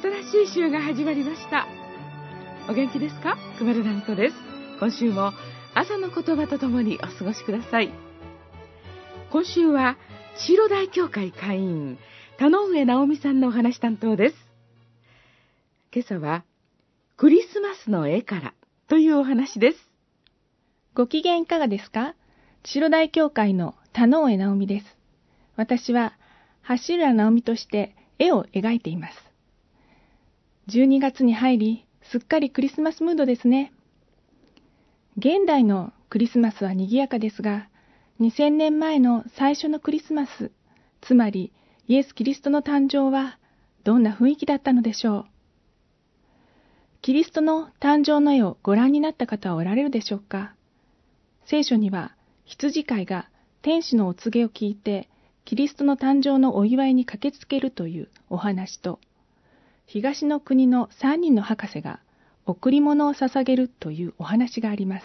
新しい週が始まりました。お元気ですか？くまるなんとです。今週も朝の言葉とともにお過ごしください。今週は千代大教会会員田上直美さんのお話担当です。今朝はクリスマスの絵からというお話です。 ご機嫌いかがですか？千代大教会の田上直美です。私は橋浦直美として絵を描いています。12月に入り、すっかりクリスマスムードですね。現代のクリスマスは賑やかですが、2000年前の最初のクリスマス、つまりイエス・キリストの誕生はどんな雰囲気だったのでしょう。キリストの誕生の絵をご覧になった方はおられるでしょうか。聖書には羊飼いが天使のお告げを聞いてキリストの誕生のお祝いに駆けつけるというお話と、東の国の3人の博士が贈り物を捧げるというお話があります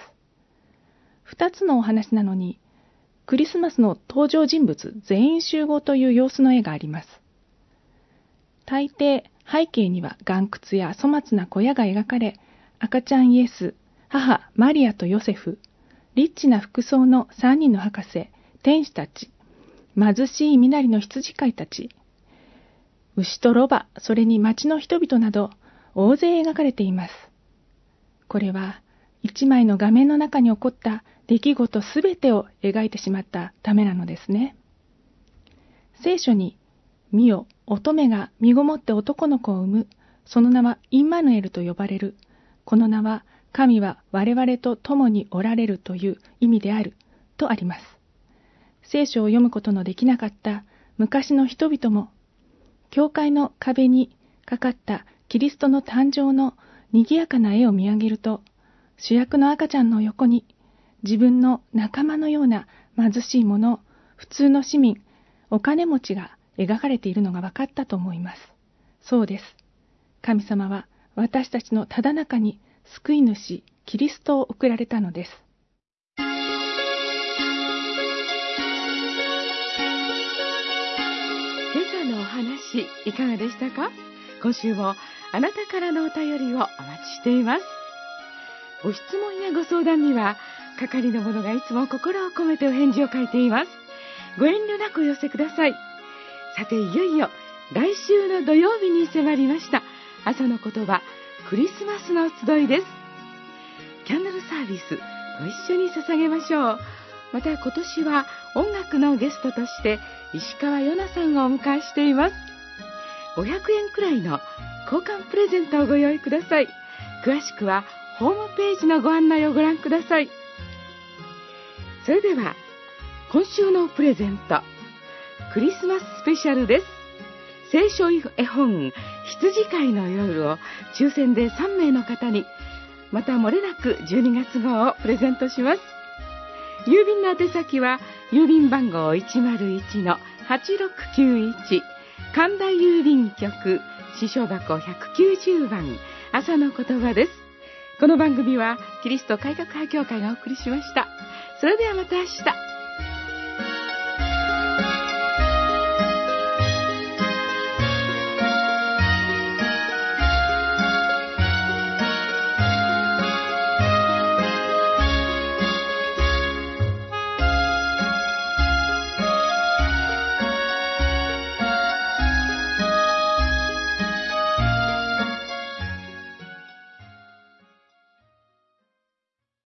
。2つのお話なのに、クリスマスの登場人物全員集合という様子の絵があります。大抵背景には岩窟や粗末な小屋が描かれ、赤ちゃんイエス、母マリアとヨセフ、リッチな服装の3人の博士、天使たち、貧しい身なりの羊飼いたち、牛とロバ、それに町の人々など大勢描かれています。これは一枚の画面の中に起こった出来事すべてを描いてしまったためなのですね。聖書に、見よ、乙女が身ごもって男の子を産む、その名はインマヌエルと呼ばれる。この名は、神は我々と共におられるという意味である、とあります。聖書を読むことのできなかった昔の人々も、教会の壁にかかったキリストの誕生の賑やかな絵を見上げると、主役の赤ちゃんの横に自分の仲間のような貧しい者、普通の市民、お金持ちが描かれているのが分かったと思います。そうです。神様は私たちのただ中に救い主、キリストを送られたのです。 今朝のお話いかがでしたか？今週もあなたからのお便りをお待ちしています。ご質問やご相談には係の者がいつも心を込めてお返事を書いています。ご遠慮なくお寄せください。さて、いよいよ来週の土曜日に迫りました。朝の言葉、クリスマスの集いです。キャンドルサービスご一緒に捧げましょう。また今年は音楽のゲストとして石川ヨナさんをお迎えしています。500円くらいの交換プレゼントをご用意ください。詳しくはホームページのご案内をご覧ください。それでは今週のプレゼント、クリスマススペシャルです。聖書絵本羊飼いの夜を抽選で3名の方に、また漏れなく12月号をプレゼントします。郵便の宛先は郵便番号 101-8691 神田郵便局支所箱190番朝の言葉です。この番組はキリスト改革派教会がお送りしました。それではまた明日。